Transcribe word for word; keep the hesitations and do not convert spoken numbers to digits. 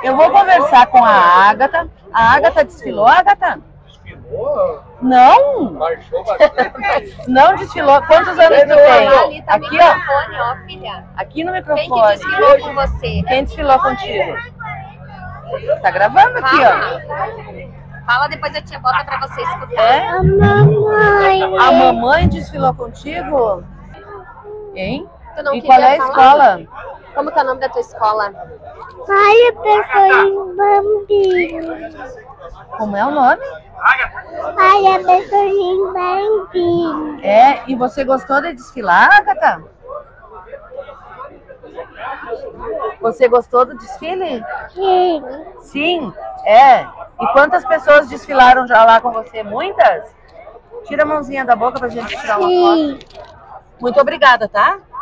Eu vou conversar com a Ágata. A Ágata desfilou, Ágata? Desfilou? Não! Marchou bastante. Não desfilou. Quantos anos tu tem? Ali tá Aqui, no ó. microfone, ó, filha. Aqui no Quem que microfone. desfilou com você? Quem desfilou contigo? Tá gravando aqui, ó. Fala. Fala, depois a tia bota pra você escutar. É? A mamãe. A mamãe desfilou contigo? Hein? Tu não E qual é a queria falar? escola? Como que é o nome da tua escola? Olha, pessoinho bambino. Como é o nome? Olha, pessoinho bambino. É, e você gostou de desfilar, Agatha? Você gostou do desfile? Sim. Sim, é. E quantas pessoas desfilaram já lá com você? Muitas? Tira a mãozinha da boca pra gente tirar uma foto. Sim. Muito obrigada, tá?